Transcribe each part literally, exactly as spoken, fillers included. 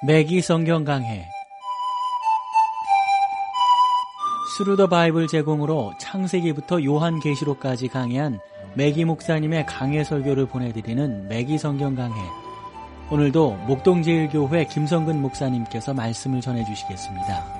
매기 성경 강해 스루 더 바이블 제공으로 창세기부터 요한계시록까지 강해한 매기 목사님의 강해 설교를 보내드리는 매기 성경 강해. 오늘도 목동제일교회 김성근 목사님께서 말씀을 전해주시겠습니다.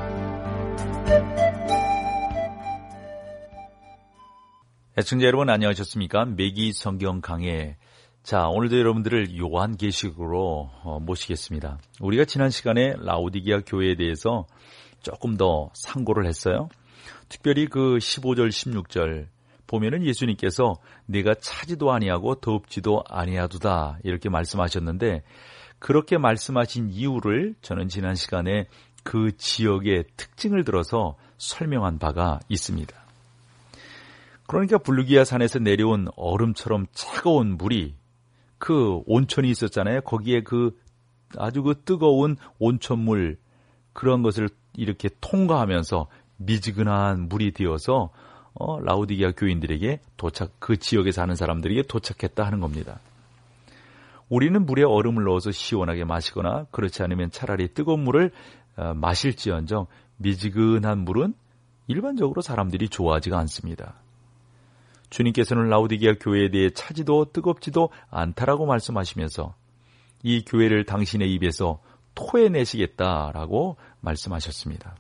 애청자 여러분 안녕하셨습니까? 매기 성경 강해. 자, 오늘도 여러분들을 요한계시록으로 어, 모시겠습니다. 우리가 지난 시간에 라오디게아 교회에 대해서 조금 더 상고를 했어요. 특별히 그 십오 절, 십육 절 보면은 예수님께서 내가 차지도 아니하고 덥지도 아니하도다 이렇게 말씀하셨는데, 그렇게 말씀하신 이유를 저는 지난 시간에 그 지역의 특징을 들어서 설명한 바가 있습니다. 그러니까 블루기아 산에서 내려온 얼음처럼 차가운 물이, 그 온천이 있었잖아요. 거기에 그 아주 그 뜨거운 온천물, 그런 것을 이렇게 통과하면서 미지근한 물이 되어서 어, 라오디게아 교인들에게 도착, 그 지역에 사는 사람들에게 도착했다 하는 겁니다. 우리는 물에 얼음을 넣어서 시원하게 마시거나 그렇지 않으면 차라리 뜨거운 물을 어, 마실지언정 미지근한 물은 일반적으로 사람들이 좋아하지가 않습니다. 주님께서는 라오디게아 교회에 대해 차지도 뜨겁지도 않다라고 말씀하시면서 이 교회를 당신의 입에서 토해내시겠다라고 말씀하셨습니다.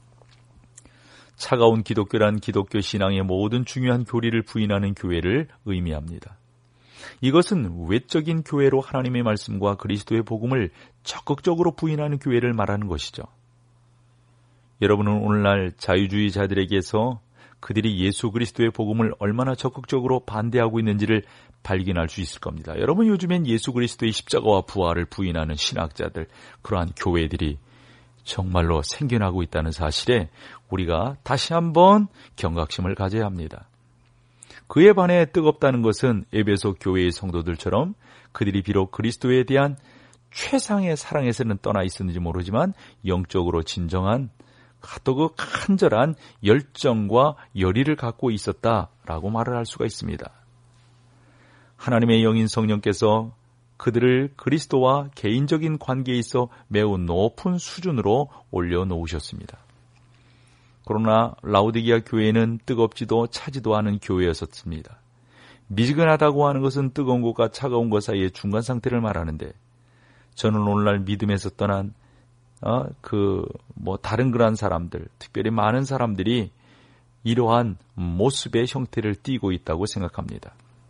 차가운 기독교란 기독교 신앙의 모든 중요한 교리를 부인하는 교회를 의미합니다. 이것은 외적인 교회로 하나님의 말씀과 그리스도의 복음을 적극적으로 부인하는 교회를 말하는 것이죠. 여러분은 오늘날 자유주의자들에게서 그들이 예수 그리스도의 복음을 얼마나 적극적으로 반대하고 있는지를 발견할 수 있을 겁니다. 여러분, 요즘엔 예수 그리스도의 십자가와 부활을 부인하는 신학자들, 그러한 교회들이 정말로 생겨나고 있다는 사실에 우리가 다시 한번 경각심을 가져야 합니다. 그에 반해 뜨겁다는 것은 에베소 교회의 성도들처럼 그들이 비록 그리스도에 대한 최상의 사랑에서는 떠나 있었는지 모르지만 영적으로 진정한 또 그 간절한 열정과 열의를 갖고 있었다라고 말을 할 수가 있습니다. 하나님의 영인 성령께서 그들을 그리스도와 개인적인 관계에 있어 매우 높은 수준으로 올려놓으셨습니다. 그러나 라오디게아 교회는 뜨겁지도 차지도 않은 교회였었습니다. 미지근하다고 하는 것은 뜨거운 것과 차가운 것 사이의 중간 상태를 말하는데, 저는 오늘날 믿음에서 떠난 어, 그, 뭐, 다른 그런 사람들, 특별히 많은 사람들이 이러한 모습의 형태를 띠고 있다고 생각합니다.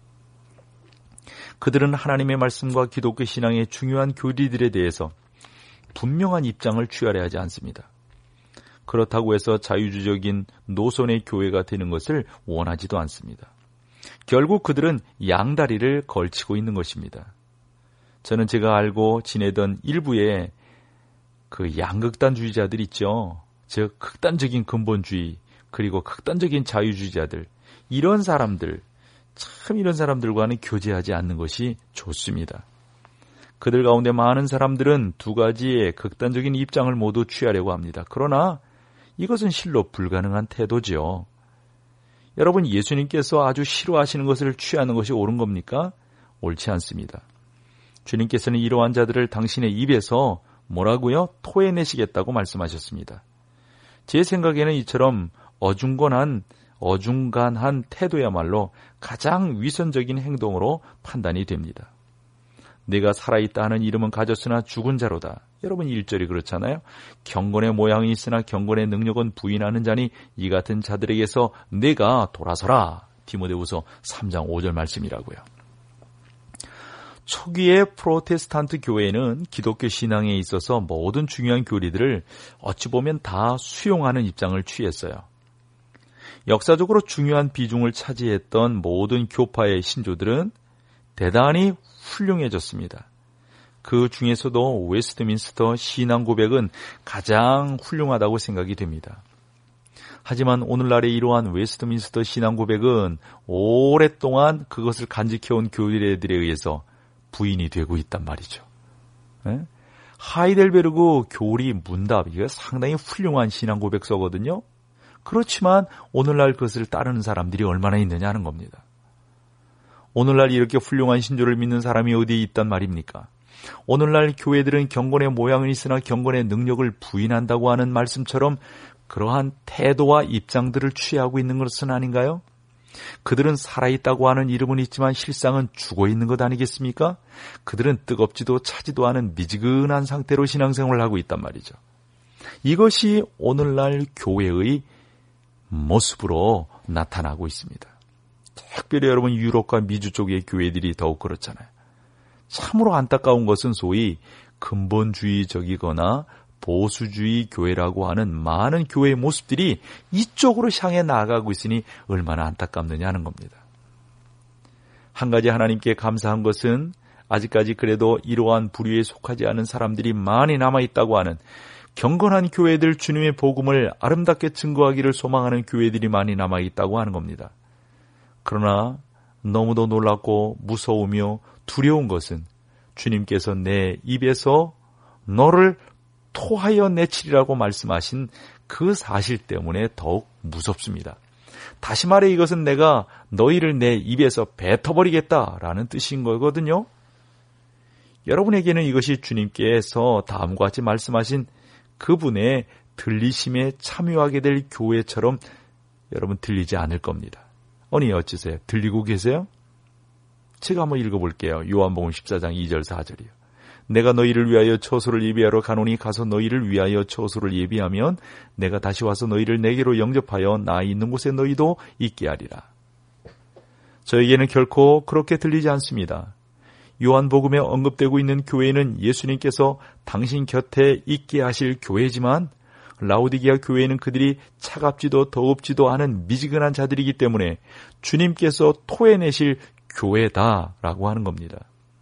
그들은 하나님의 말씀과 기독교 신앙의 중요한 교리들에 대해서 분명한 입장을 취하려 하지 않습니다. 그렇다고 해서 자유주의적인 노선의 교회가 되는 것을 원하지도 않습니다. 결국 그들은 양다리를 걸치고 있는 것입니다. 저는 제가 알고 지내던 일부의 그 양극단주의자들 있죠. 즉 극단적인 근본주의 그리고 극단적인 자유주의자들, 이런 사람들, 참 이런 사람들과는 교제하지 않는 것이 좋습니다. 그들 가운데 많은 사람들은 두 가지의 극단적인 입장을 모두 취하려고 합니다. 그러나 이것은 실로 불가능한 태도죠. 여러분, 예수님께서 아주 싫어하시는 것을 취하는 것이 옳은 겁니까? 옳지 않습니다. 주님께서는 이러한 자들을 당신의 입에서 뭐라고요? 토해내시겠다고 말씀하셨습니다. 제 생각에는 이처럼 어중간한, 어중간한 태도야말로 가장 위선적인 행동으로 판단이 됩니다. 내가 살아있다 하는 이름은 가졌으나 죽은 자로다. 여러분, 일 절이 그렇잖아요. 경건의 모양이 있으나 경건의 능력은 부인하는 자니 이 같은 자들에게서 내가 돌아서라. 디모데후서 삼 장 오 절 말씀이라고요. 초기의 프로테스탄트 교회는 기독교 신앙에 있어서 모든 중요한 교리들을 어찌 보면 다 수용하는 입장을 취했어요. 역사적으로 중요한 비중을 차지했던 모든 교파의 신조들은 대단히 훌륭해졌습니다. 그 중에서도 웨스트민스터 신앙 고백은 가장 훌륭하다고 생각이 됩니다. 하지만 오늘날의 이러한 웨스트민스터 신앙 고백은 오랫동안 그것을 간직해온 교리들에 의해서 부인이 되고 있단 말이죠. 네? 하이델베르그 교리 문답, 이게 상당히 훌륭한 신앙 고백서거든요. 그렇지만 오늘날 그것을 따르는 사람들이 얼마나 있느냐 하는 겁니다. 오늘날 이렇게 훌륭한 신조를 믿는 사람이 어디에 있단 말입니까? 오늘날 교회들은 경건의 모양은 있으나 경건의 능력을 부인한다고 하는 말씀처럼 그러한 태도와 입장들을 취하고 있는 것은 아닌가요? 그들은 살아있다고 하는 이름은 있지만 실상은 죽어있는 것 아니겠습니까? 그들은 뜨겁지도 차지도 않은 미지근한 상태로 신앙생활을 하고 있단 말이죠. 이것이 오늘날 교회의 모습으로 나타나고 있습니다. 특별히 여러분 유럽과 미주 쪽의 교회들이 더욱 그렇잖아요. 참으로 안타까운 것은 소위 근본주의적이거나 보수주의 교회라고 하는 많은 교회의 모습들이 이쪽으로 향해 나아가고 있으니 얼마나 안타깝느냐 하는 겁니다. 한 가지 하나님께 감사한 것은 아직까지 그래도 이러한 부류에 속하지 않은 사람들이 많이 남아있다고 하는 경건한 교회들, 주님의 복음을 아름답게 증거하기를 소망하는 교회들이 많이 남아있다고 하는 겁니다. 그러나 너무도 놀랍고 무서우며 두려운 것은 주님께서 내 입에서 너를 토하여 내치리라고 말씀하신 그 사실 때문에 더욱 무섭습니다. 다시 말해 이것은 내가 너희를 내 입에서 뱉어버리겠다라는 뜻인 거거든요. 여러분에게는 이것이 주님께서 다음과 같이 말씀하신 그분의 들리심에 참여하게 될 교회처럼 여러분 들리지 않을 겁니다. 아니 어찌세요? 들리고 계세요? 제가 한번 읽어볼게요. 요한복음 십사 장 이 절 사 절이요. 내가 너희를 위하여 처소를 예비하러 가노니 가서 너희를 위하여 처소를 예비하면 내가 다시 와서 너희를 내게로 영접하여 나 있는 곳에 너희도 있게 하리라. 저에게는 결코 그렇게 들리지 않습니다. 요한복음에 언급되고 있는 교회는 예수님께서 당신 곁에 있게 하실 교회지만 라오디게아 교회는 그들이 차갑지도 더웁지도 않은 미지근한 자들이기 때문에 주님께서 토해내실 교회다라고 하는 겁니다.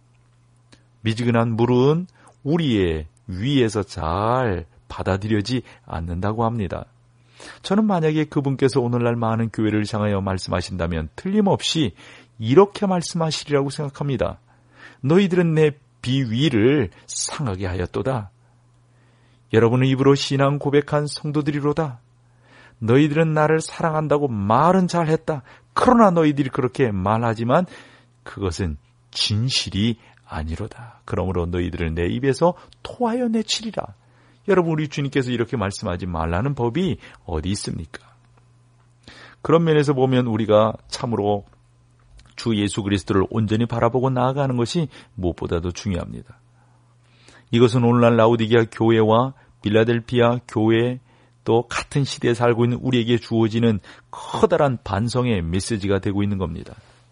미지근한 물은 우리의 위에서 잘 받아들여지 않는다고 합니다. 저는 만약에 그분께서 오늘날 많은 교회를 향하여 말씀하신다면 틀림없이 이렇게 말씀하시리라고 생각합니다. 너희들은 내 비위를 상하게 하였도다. 여러분의 입으로 신앙 고백한 성도들이로다. 너희들은 나를 사랑한다고 말은 잘했다. 그러나 너희들이 그렇게 말하지만 그것은 진실이 아니로다. 그러므로 너희들을 내 입에서 토하여 내치리라. 여러분 우리 주님께서 이렇게 말씀하지 말라는 법이 어디 있습니까? 그런 면에서 보면 우리가 참으로 주 예수 그리스도를 온전히 바라보고 나아가는 것이 무엇보다도 중요합니다. 이것은 오늘날 라오디게아 교회와 빌라델피아 교회 또 같은 시대에 살고 있는 우리에게 주어지는 커다란 반성의 메시지가 되고 있는 겁니다.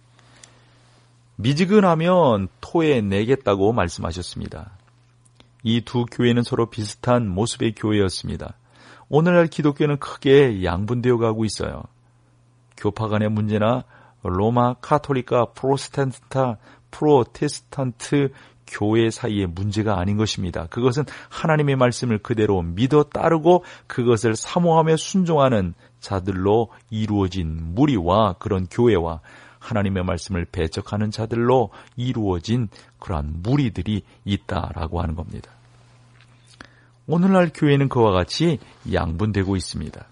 미지근하면 토해내겠다고 말씀하셨습니다. 이 두 교회는 서로 비슷한 모습의 교회였습니다. 오늘날 기독교는 크게 양분되어 가고 있어요. 교파 간의 문제나 로마 카톨릭과 프로테스탄트, 프로테스탄트 교회 사이의 문제가 아닌 것입니다. 그것은 하나님의 말씀을 그대로 믿어 따르고 그것을 사모하며 순종하는 자들로 이루어진 무리와 그런 교회와 하나님의 말씀을 배척하는 자들로 이루어진 그러한 무리들이 있다라고 하는 겁니다. 오늘날 교회는 그와 같이 양분되고 있습니다.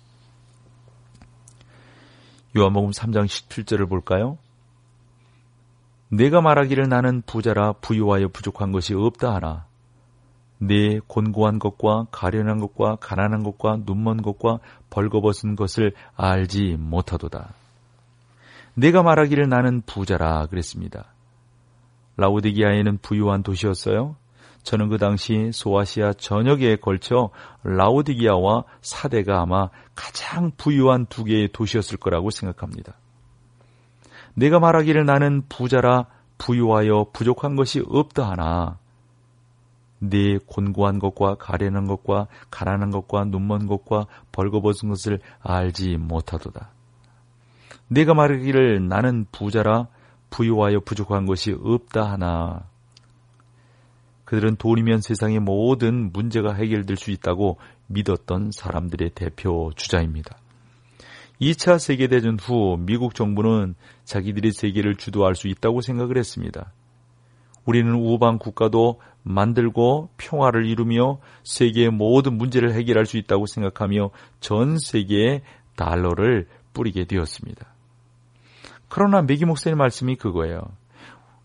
요한복음 삼 장 십칠 절을 볼까요? 내가 말하기를 나는 부자라 부유하여 부족한 것이 없다 하나 내 곤고한 것과 가련한 것과 가난한 것과 눈먼 것과 벌거벗은 것을 알지 못하도다. 내가 말하기를 나는 부자라 그랬습니다. 라오디게아에는 부유한 도시였어요. 저는 그 당시 소아시아 전역에 걸쳐 라오디게아와 사대가 아마 가장 부유한 두 개의 도시였을 거라고 생각합니다. 내가 말하기를 나는 부자라 부유하여 부족한 것이 없다 하나 내 곤고한 것과 가련한 것과 가난한 것과 눈먼 것과 벌거벗은 것을 알지 못하도다. 내가 말하기를 나는 부자라 부유하여 부족한 것이 없다 하나 그들은 돈이면 세상의 모든 문제가 해결될 수 있다고 믿었던 사람들의 대표 주자입니다. 이 차 세계대전 후 미국 정부는 자기들이 세계를 주도할 수 있다고 생각을 했습니다. 우리는 우방 국가도 만들고 평화를 이루며 세계의 모든 문제를 해결할 수 있다고 생각하며 전 세계에 달러를 뿌리게 되었습니다. 그러나 매기 목사님 말씀이 그거예요.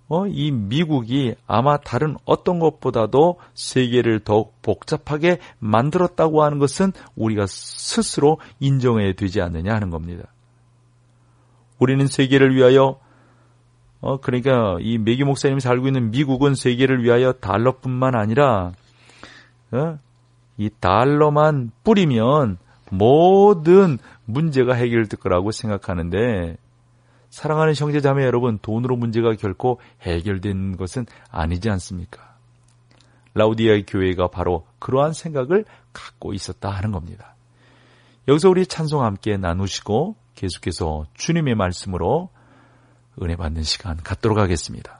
어, 이 미국이 아마 다른 어떤 것보다도 세계를 더욱 복잡하게 만들었다고 하는 것은 우리가 스스로 인정해야 되지 않느냐 하는 겁니다. 우리는 세계를 위하여 어, 그러니까 이 매기 목사님이 살고 있는 미국은 세계를 위하여 달러뿐만 아니라 어, 이 달러만 뿌리면 모든 문제가 해결될 거라고 생각하는데, 사랑하는 형제자매 여러분, 돈으로 문제가 결코 해결된 것은 아니지 않습니까? 라우디아의 교회가 바로 그러한 생각을 갖고 있었다 하는 겁니다. 여기서 우리 찬송 함께 나누시고 계속해서 주님의 말씀으로 은혜 받는 시간 갖도록 하겠습니다.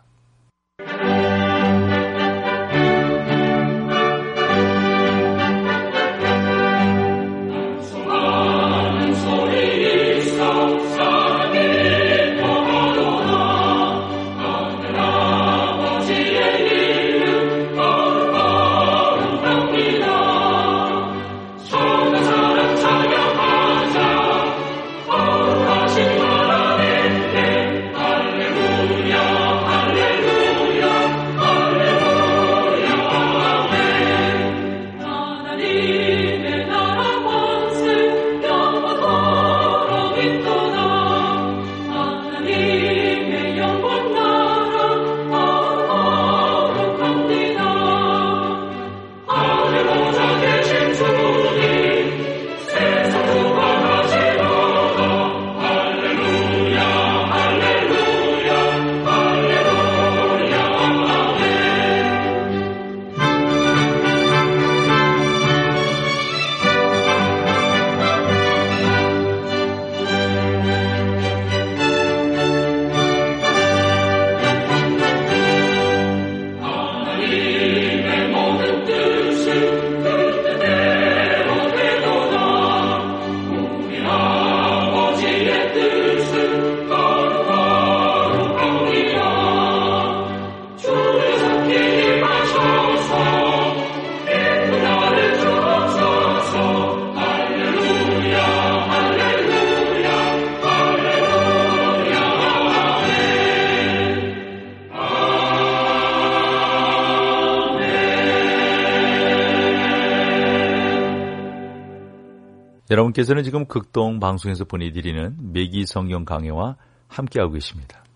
여러분께서는 지금 극동 방송에서 보내드리는 매기 성경 강해와 함께하고 계십니다.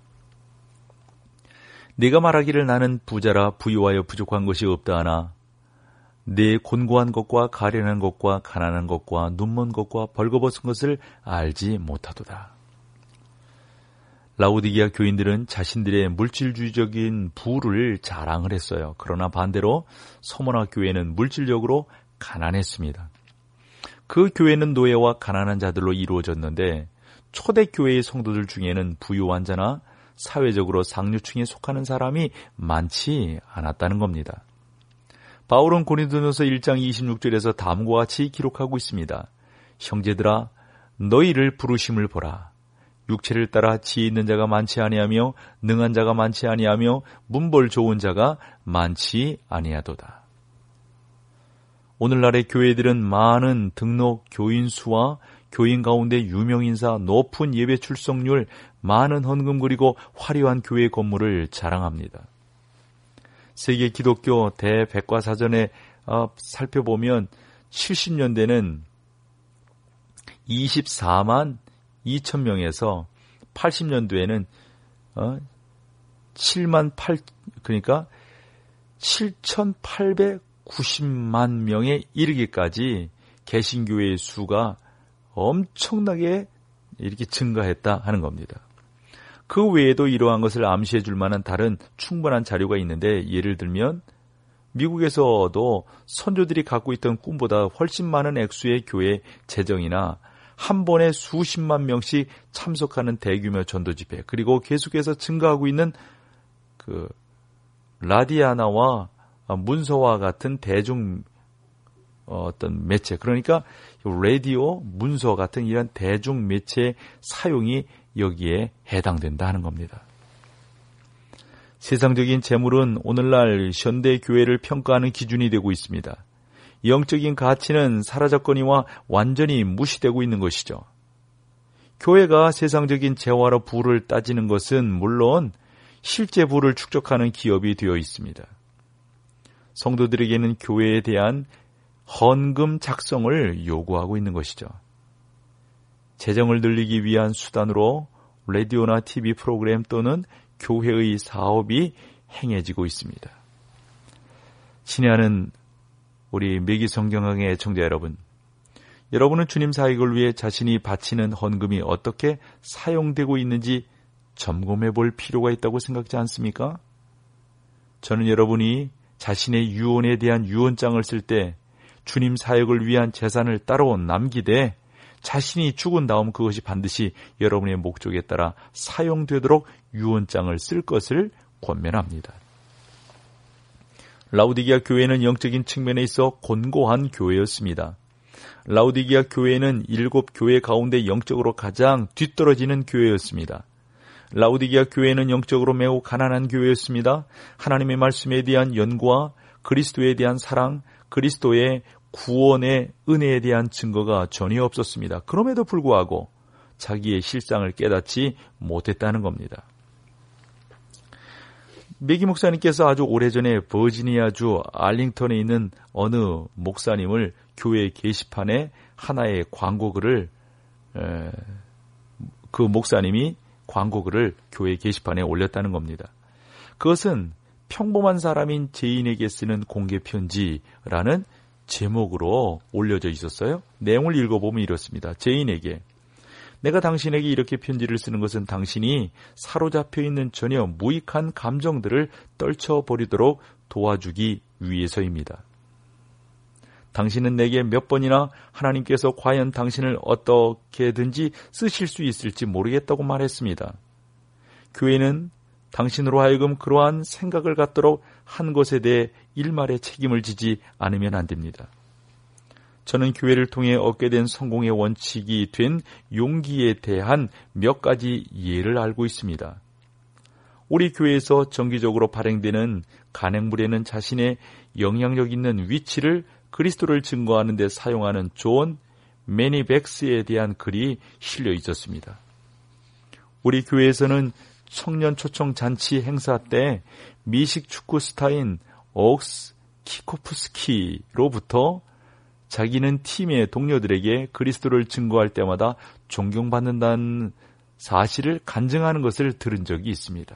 네가 말하기를 나는 부자라 부유하여 부족한 것이 없다 하나 내 곤고한 것과 가련한 것과 가난한 것과 눈먼 것과 벌거벗은 것을 알지 못하도다. 라우디게아 교인들은 자신들의 물질주의적인 부를 자랑을 했어요. 그러나 반대로 서머나 교회는 물질적으로 가난했습니다. 그 교회는 노예와 가난한 자들로 이루어졌는데 초대교회의 성도들 중에는 부유한 자나 사회적으로 상류층에 속하는 사람이 많지 않았다는 겁니다. 바울은 고린도전서 일 장 이십육 절에서 다음과 같이 기록하고 있습니다. 형제들아 너희를 부르심을 보라. 육체를 따라 지혜 있는 자가 많지 아니하며 능한 자가 많지 아니하며 문벌 좋은 자가 많지 아니하도다. 오늘날의 교회들은 많은 등록 교인 수와 교인 가운데 유명인사, 높은 예배 출석률, 많은 헌금 그리고 화려한 교회 건물을 자랑합니다. 세계 기독교 대백과사전에 어, 살펴보면 칠십 년대는 이십사만 이천 명에서 팔십 년도에는 어, 칠만 팔 그러니까 칠천팔백구십만 명에 이르기까지 개신교회의 수가 엄청나게 이렇게 증가했다 하는 겁니다. 그 외에도 이러한 것을 암시해 줄 만한 다른 충분한 자료가 있는데, 예를 들면 미국에서도 선조들이 갖고 있던 꿈보다 훨씬 많은 액수의 교회 재정이나 한 번에 수십만 명씩 참석하는 대규모 전도 집회, 그리고 계속해서 증가하고 있는 그 라디아나와 문서와 같은 대중 어떤 매체, 그러니까 라디오, 문서 같은 이런 대중 매체의 사용이 여기에 해당된다 하는 겁니다. 세상적인 재물은 오늘날 현대 교회를 평가하는 기준이 되고 있습니다. 영적인 가치는 사라졌거니와 완전히 무시되고 있는 것이죠. 교회가 세상적인 재화로 부를 따지는 것은 물론 실제 부를 축적하는 기업이 되어 있습니다. 성도들에게는 교회에 대한 헌금 작성을 요구하고 있는 것이죠. 재정을 늘리기 위한 수단으로 라디오나 티비 프로그램 또는 교회의 사업이 행해지고 있습니다. 친애하는 우리 매기 성경강의 애청자 여러분, 여러분은 주님 사역을 위해 자신이 바치는 헌금이 어떻게 사용되고 있는지 점검해 볼 필요가 있다고 생각지 않습니까? 저는 여러분이 자신의 유언에 대한 유언장을 쓸 때 주님 사역을 위한 재산을 따로 남기되 자신이 죽은 다음 그것이 반드시 여러분의 목적에 따라 사용되도록 유언장을 쓸 것을 권면합니다. 라우디게아 교회는 영적인 측면에 있어 곤고한 교회였습니다. 라우디게아 교회는 일곱 교회 가운데 영적으로 가장 뒤떨어지는 교회였습니다. 라우디게아 교회는 영적으로 매우 가난한 교회였습니다. 하나님의 말씀에 대한 연구와 그리스도에 대한 사랑, 그리스도의 구원의 은혜에 대한 증거가 전혀 없었습니다. 그럼에도 불구하고 자기의 실상을 깨닫지 못했다는 겁니다. 매기 목사님께서 아주 오래전에 버지니아주 알링턴에 있는 어느 목사님을 교회 게시판에 하나의 광고글을 에, 그 목사님이 광고글을 교회 게시판에 올렸다는 겁니다. 그것은 평범한 사람인 죄인에게 쓰는 공개 편지라는 제목으로 올려져 있었어요. 내용을 읽어보면 이렇습니다. 죄인에게, 내가 당신에게 이렇게 편지를 쓰는 것은 당신이 사로잡혀 있는 전혀 무익한 감정들을 떨쳐버리도록 도와주기 위해서입니다. 당신은 내게 몇 번이나 하나님께서 과연 당신을 어떻게든지 쓰실 수 있을지 모르겠다고 말했습니다. 교회는 당신으로 하여금 그러한 생각을 갖도록 한 것에 대해 일말의 책임을 지지 않으면 안 됩니다. 저는 교회를 통해 얻게 된 성공의 원칙이 된 용기에 대한 몇 가지 예를 알고 있습니다. 우리 교회에서 정기적으로 발행되는 간행물에는 자신의 영향력 있는 위치를 그리스도를 증거하는 데 사용하는 존 매니백스에 대한 글이 실려 있었습니다. 우리 교회에서는 청년 초청 잔치 행사 때 미식 축구 스타인 옥스 키코프스키로부터 자기는 팀의 동료들에게 그리스도를 증거할 때마다 존경받는다는 사실을 간증하는 것을 들은 적이 있습니다.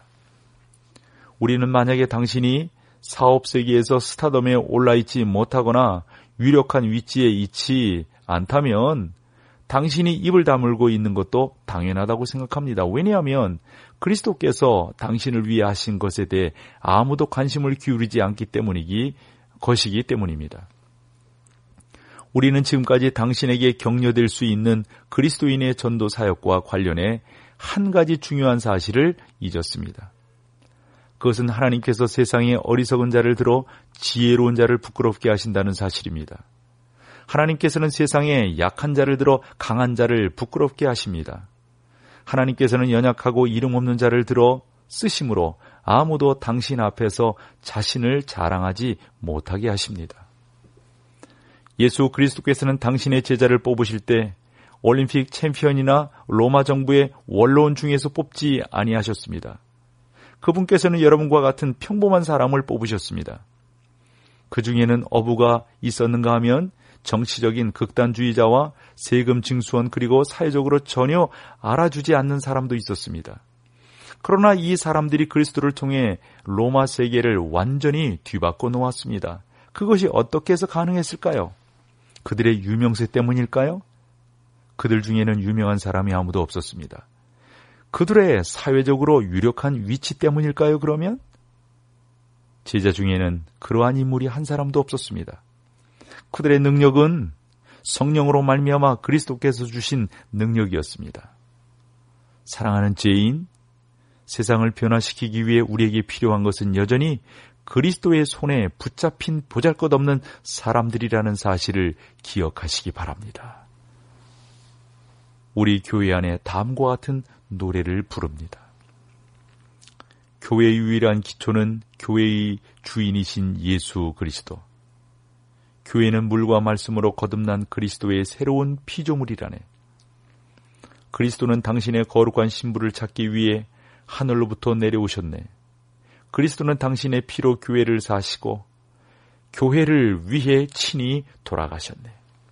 우리는 만약에 당신이 사업 세계에서 스타덤에 올라있지 못하거나 유력한 위치에 있지 않다면 당신이 입을 다물고 있는 것도 당연하다고 생각합니다. 왜냐하면 그리스도께서 당신을 위해 하신 것에 대해 아무도 관심을 기울이지 않기 때문이기 것이기 때문입니다. 우리는 지금까지 당신에게 격려될 수 있는 그리스도인의 전도 사역과 관련해 한 가지 중요한 사실을 잊었습니다. 그것은 하나님께서 세상에 어리석은 자를 들어 지혜로운 자를 부끄럽게 하신다는 사실입니다. 하나님께서는 세상에 약한 자를 들어 강한 자를 부끄럽게 하십니다. 하나님께서는 연약하고 이름 없는 자를 들어 쓰심으로 아무도 당신 앞에서 자신을 자랑하지 못하게 하십니다. 예수 그리스도께서는 당신의 제자를 뽑으실 때 올림픽 챔피언이나 로마 정부의 원로원 중에서 뽑지 아니하셨습니다. 그분께서는 여러분과 같은 평범한 사람을 뽑으셨습니다. 그 중에는 어부가 있었는가 하면 정치적인 극단주의자와 세금 징수원 그리고 사회적으로 전혀 알아주지 않는 사람도 있었습니다. 그러나 이 사람들이 그리스도를 통해 로마 세계를 완전히 뒤바꿔 놓았습니다. 그것이 어떻게 해서 가능했을까요? 그들의 유명세 때문일까요? 그들 중에는 유명한 사람이 아무도 없었습니다. 그들의 사회적으로 유력한 위치 때문일까요, 그러면? 제자 중에는 그러한 인물이 한 사람도 없었습니다. 그들의 능력은 성령으로 말미암아 그리스도께서 주신 능력이었습니다. 사랑하는 죄인, 세상을 변화시키기 위해 우리에게 필요한 것은 여전히 그리스도의 손에 붙잡힌 보잘것없는 사람들이라는 사실을 기억하시기 바랍니다. 우리 교회 안에 다음과 같은 노래를 부릅니다. 교회의 유일한 기초는 교회의 주인이신 예수 그리스도. 교회는 물과 말씀으로 거듭난 그리스도의 새로운 피조물이라네. 그리스도는 당신의 거룩한 신부를 찾기 위해 하늘로부터 내려오셨네. 그리스도는 당신의 피로 교회를 사시고 교회를 위해 친히 돌아가셨네.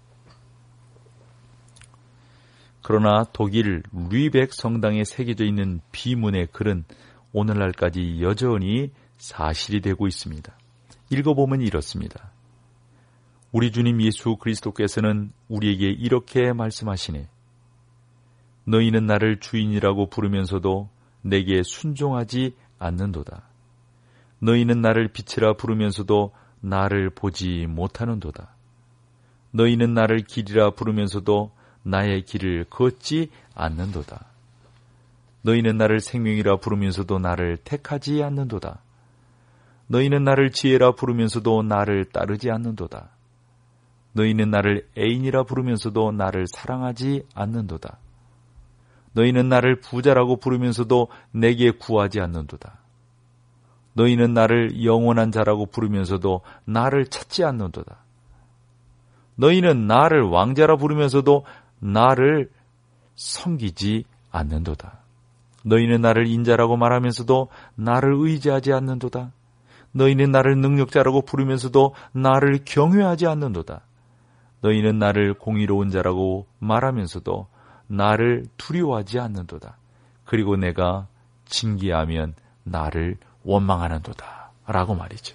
그러나 독일 르이벡 성당에 새겨져 있는 비문의 글은 오늘날까지 여전히 사실이 되고 있습니다. 읽어보면 이렇습니다. 우리 주님 예수 그리스도께서는 우리에게 이렇게 말씀하시네. 너희는 나를 주인이라고 부르면서도 내게 순종하지 않는도다. 너희는 나를 빛이라 부르면서도 나를 보지 못하는도다. 너희는 나를 길이라 부르면서도 나의 길을 걷지 않는도다. 너희는 나를 생명이라 부르면서도 나를 택하지 않는도다. 너희는 나를 지혜라 부르면서도 나를 따르지 않는도다. 너희는 나를 애인이라 부르면서도 나를 사랑하지 않는도다. 너희는 나를 부자라고 부르면서도 내게 구하지 않는도다. 너희는 나를 영원한 자라고 부르면서도 나를 찾지 않는도다. 너희는 나를 왕자라 부르면서도 나를 섬기지 않는도다. 너희는 나를 인자라고 말하면서도 나를 의지하지 않는도다. 너희는 나를 능력자라고 부르면서도 나를 경외하지 않는도다. 너희는 나를 공의로운 자라고 말하면서도 나를 두려워하지 않는도다. 그리고 내가 징계하면 나를 원망하는도다. 라고 말이죠.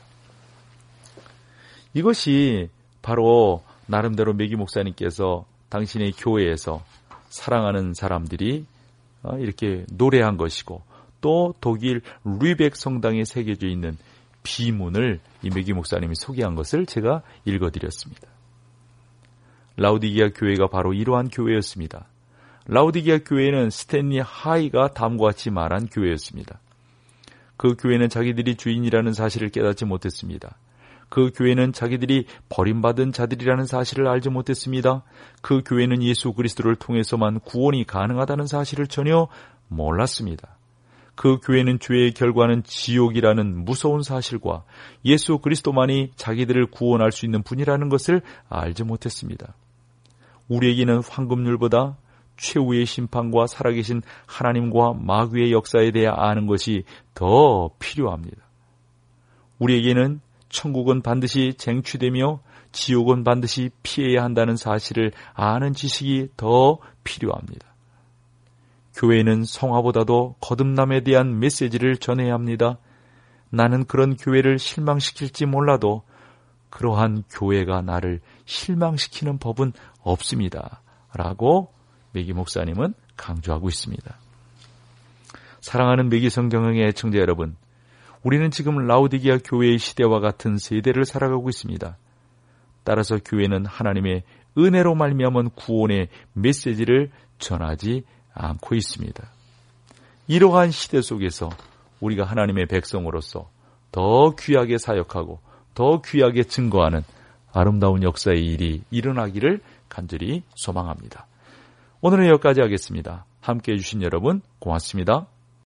이것이 바로 나름대로 매기 목사님께서 당신의 교회에서 사랑하는 사람들이 이렇게 노래한 것이고, 또 독일 르이벡 성당에 새겨져 있는 비문을 이 매기 목사님이 소개한 것을 제가 읽어드렸습니다. 라우디게아 교회가 바로 이러한 교회였습니다. 라우디게아 교회는 스탠리 하이가 다음과 같이 말한 교회였습니다. 그 교회는 자기들이 주인이라는 사실을 깨닫지 못했습니다. 그 교회는 자기들이 버림받은 자들이라는 사실을 알지 못했습니다. 그 교회는 예수 그리스도를 통해서만 구원이 가능하다는 사실을 전혀 몰랐습니다. 그 교회는 죄의 결과는 지옥이라는 무서운 사실과 예수 그리스도만이 자기들을 구원할 수 있는 분이라는 것을 알지 못했습니다. 우리에게는 황금률보다 최후의 심판과 살아계신 하나님과 마귀의 역사에 대해 아는 것이 더 필요합니다. 우리에게는 천국은 반드시 쟁취되며 지옥은 반드시 피해야 한다는 사실을 아는 지식이 더 필요합니다. 교회는 성화보다도 거듭남에 대한 메시지를 전해야 합니다. 나는 그런 교회를 실망시킬지 몰라도 그러한 교회가 나를 실망시키는 법은 없습니다. 라고 매기 목사님은 강조하고 있습니다. 사랑하는 매기 성경의 애청자 여러분, 우리는 지금 라우디게아 교회의 시대와 같은 세대를 살아가고 있습니다. 따라서 교회는 하나님의 은혜로 말미암은 구원의 메시지를 전하지 않고 있습니다. 이러한 시대 속에서 우리가 하나님의 백성으로서 더 귀하게 사역하고 더 귀하게 증거하는 아름다운 역사의 일이 일어나기를 간절히 소망합니다. 오늘은 여기까지 하겠습니다. 함께해 주신 여러분 고맙습니다.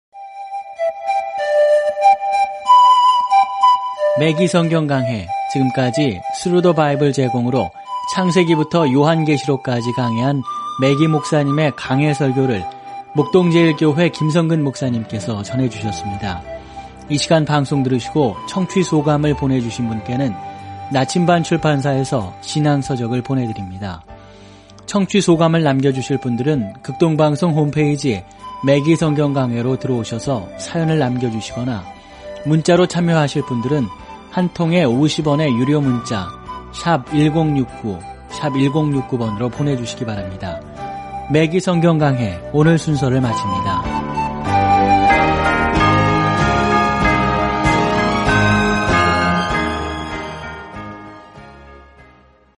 매기 성경 강해, 지금까지 스루 더 바이블 제공으로 창세기부터 요한계시록까지 강해한 매기 목사님의 강해 설교를 목동제일교회 김성근 목사님께서 전해주셨습니다. 이 시간 방송 들으시고 청취 소감을 보내주신 분께는 나침반 출판사에서 신앙서적을 보내드립니다. 청취 소감을 남겨주실 분들은 극동방송 홈페이지 매기 성경 강해로 들어오셔서 사연을 남겨주시거나, 문자로 참여하실 분들은 한 통에 오십 원의 유료 문자 샵 일공육구 샵 일공육구 번으로 보내주시기 바랍니다. 매기 성경 강해 오늘 순서를 마칩니다.